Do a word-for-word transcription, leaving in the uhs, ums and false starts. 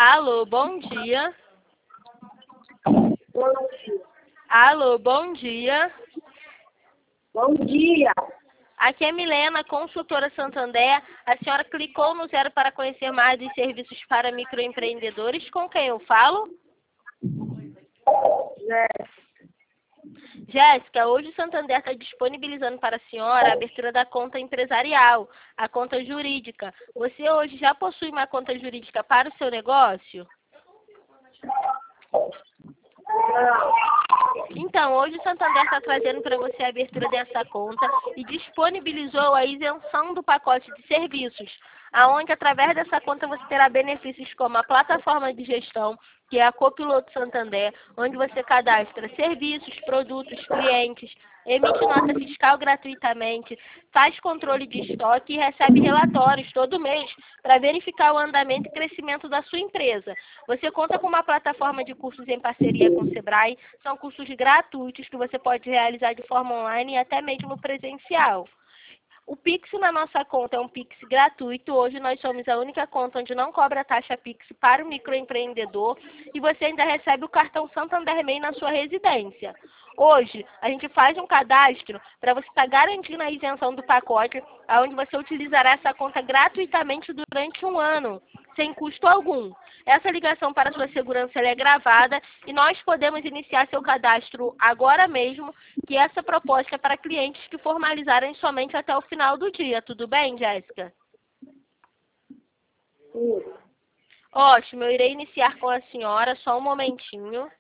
Alô, bom dia. Bom dia. Alô, bom dia. Bom dia. Aqui é Milena, consultora Santander. A senhora clicou no zero para conhecer mais dos serviços para microempreendedores. Com quem eu falo? Jéssica. Jéssica, hoje o Santander está disponibilizando para a senhora a abertura da conta empresarial, a conta jurídica. Você hoje já possui uma conta jurídica para o seu negócio? Não. Então, hoje o Santander está trazendo para você a abertura dessa conta e disponibilizou a isenção do pacote de serviços, aonde através dessa conta você terá benefícios como a plataforma de gestão, que é a Copiloto Santander, onde você cadastra serviços, produtos, clientes, emite nota fiscal gratuitamente, faz controle de estoque e recebe relatórios todo mês para verificar o andamento e crescimento da sua empresa. Você conta com uma plataforma de cursos em parceria com o Sebrae, são cursos gratuitos que você pode realizar de forma online e até mesmo presencial. O Pix na nossa conta é um Pix gratuito. Hoje nós somos a única conta onde não cobra taxa Pix para o microempreendedor e você ainda recebe o cartão Santander May na sua residência. Hoje, a gente faz um cadastro para você estar garantindo a isenção do pacote, onde você utilizará essa conta gratuitamente durante um ano, sem custo algum. Essa ligação para sua segurança ela é gravada e nós podemos iniciar seu cadastro agora mesmo, que essa proposta é para clientes que formalizarem somente até o final do dia. Tudo bem, Jéssica? Sim. Ótimo, eu irei iniciar com a senhora, só um momentinho.